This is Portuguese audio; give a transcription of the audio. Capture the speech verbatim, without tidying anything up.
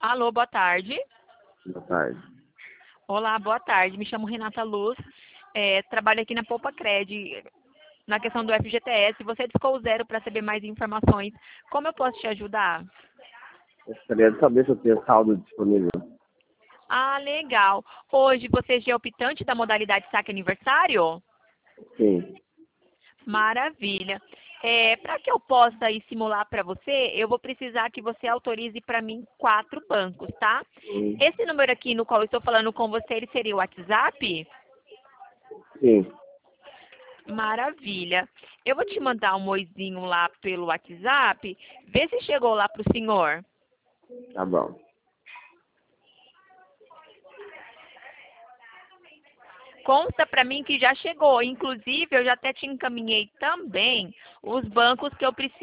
Alô, boa tarde. Boa tarde. Olá, boa tarde. Me chamo Renata Luz. É, trabalho aqui na Poupa Cred, na questão do F G T S. Você discou o zero para saber mais informações. Como eu posso te ajudar? Eu gostaria de saber se eu tenho saldo disponível. Ah, legal. Hoje você já é optante da modalidade saque aniversário? Sim. Maravilha. É, para que eu possa aí simular para você, eu vou precisar que você autorize para mim quatro bancos, tá? Hum, Esse número aqui no qual eu estou falando com você, ele seria o WhatsApp? Sim. Maravilha. Eu vou te mandar um oizinho lá pelo WhatsApp. Vê se chegou lá para o senhor. Tá bom. Consta para mim que já chegou. Inclusive, eu já até te encaminhei também os bancos que eu preciso.